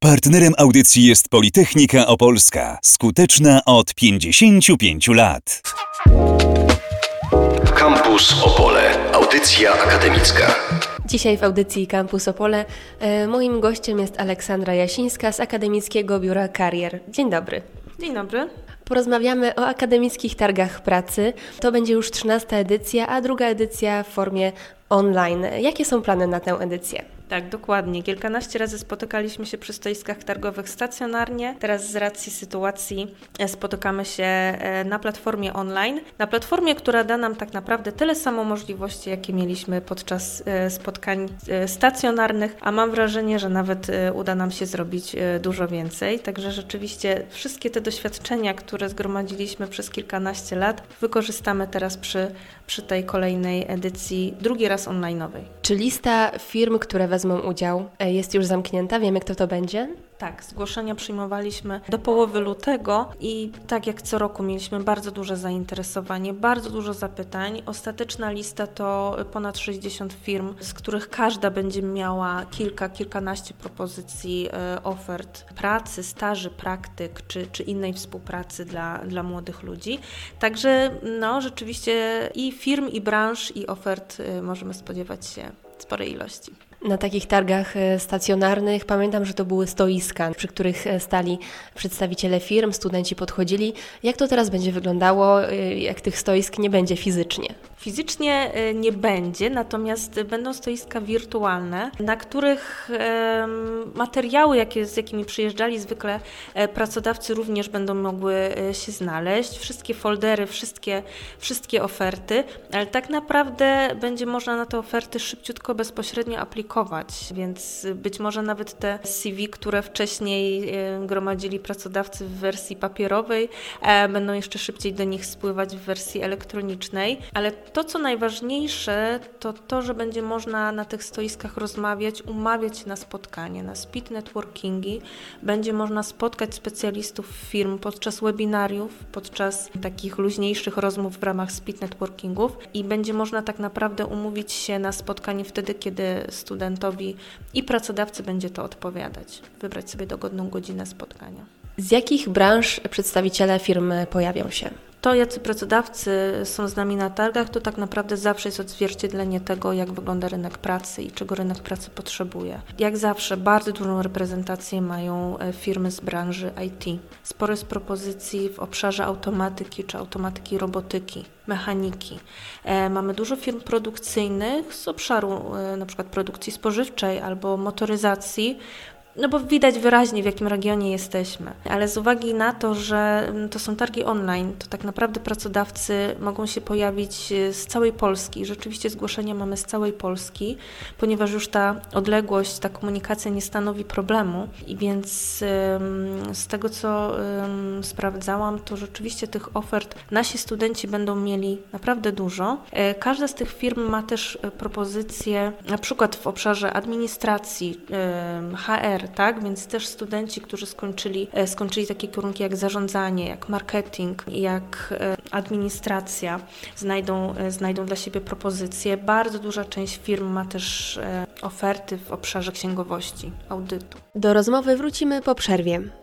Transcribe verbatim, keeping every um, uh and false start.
Partnerem audycji jest Politechnika Opolska, skuteczna od pięćdziesięciu pięciu lat. Campus Opole. Audycja akademicka. Dzisiaj w audycji Campus Opole e, moim gościem jest Aleksandra Jasińska z Akademickiego Biura Karier. Dzień dobry. Dzień dobry. Porozmawiamy o akademickich targach pracy. To będzie już trzynasta edycja, a druga edycja w formie online. Jakie są plany na tę edycję? Tak, dokładnie. Kilkanaście razy spotykaliśmy się przy stoiskach targowych stacjonarnie. Teraz z racji sytuacji spotykamy się na platformie online. Na platformie, która da nam tak naprawdę tyle samo możliwości, jakie mieliśmy podczas spotkań stacjonarnych, a mam wrażenie, że nawet uda nam się zrobić dużo więcej. Także rzeczywiście wszystkie te doświadczenia, które zgromadziliśmy przez kilkanaście lat, wykorzystamy teraz przy, przy tej kolejnej edycji, drugi raz online'owej. Czy lista firm, które wezmą udział, jest już zamknięta? Wiemy, kto to będzie? Tak, zgłoszenia przyjmowaliśmy do połowy lutego i tak jak co roku mieliśmy bardzo duże zainteresowanie, bardzo dużo zapytań. Ostateczna lista to ponad sześćdziesiąt firm, z których każda będzie miała kilka, kilkanaście propozycji e, ofert pracy, staży, praktyk czy, czy innej współpracy dla, dla młodych ludzi. Także no rzeczywiście i firm, i branż, i ofert e, możemy spodziewać się sporej ilości. Na takich targach stacjonarnych pamiętam, że to były stoiska, przy których stali przedstawiciele firm, studenci podchodzili. Jak to teraz będzie wyglądało, jak tych stoisk nie będzie fizycznie? Fizycznie nie będzie, natomiast będą stoiska wirtualne, na których e, materiały, jakie, z jakimi przyjeżdżali zwykle e, pracodawcy, również będą mogły e, się znaleźć. Wszystkie foldery, wszystkie, wszystkie oferty, ale tak naprawdę będzie można na te oferty szybciutko, bezpośrednio aplikować, więc być może nawet te C V, które wcześniej e, gromadzili pracodawcy w wersji papierowej, e, będą jeszcze szybciej do nich spływać w wersji elektronicznej, ale to, co najważniejsze, to to, że będzie można na tych stoiskach rozmawiać, umawiać się na spotkanie, na speed networkingi. Będzie można spotkać specjalistów firm podczas webinariów, podczas takich luźniejszych rozmów w ramach speed networkingów i będzie można tak naprawdę umówić się na spotkanie wtedy, kiedy studentowi i pracodawcy będzie to odpowiadać. Wybrać sobie dogodną godzinę spotkania. Z jakich branż przedstawiciele firm pojawią się? To, jacy pracodawcy są z nami na targach, to tak naprawdę zawsze jest odzwierciedlenie tego, jak wygląda rynek pracy i czego rynek pracy potrzebuje. Jak zawsze bardzo dużą reprezentację mają firmy z branży I T. Sporo jest propozycji w obszarze automatyki czy automatyki robotyki, mechaniki. E, mamy dużo firm produkcyjnych z obszaru e, na przykład produkcji spożywczej albo motoryzacji, no bo widać wyraźnie, w jakim regionie jesteśmy. Ale z uwagi na to, że to są targi online, to tak naprawdę pracodawcy mogą się pojawić z całej Polski. Rzeczywiście zgłoszenia mamy z całej Polski, ponieważ już ta odległość, ta komunikacja nie stanowi problemu. I więc z tego, co sprawdzałam, to rzeczywiście tych ofert nasi studenci będą mieli naprawdę dużo. Każda z tych firm ma też propozycje, na przykład w obszarze administracji, H R, tak? Więc też studenci, którzy skończyli, skończyli takie kierunki jak zarządzanie, jak marketing, jak administracja, znajdą, znajdą dla siebie propozycje. Bardzo duża część firm ma też oferty w obszarze księgowości, audytu. Do rozmowy wrócimy po przerwie.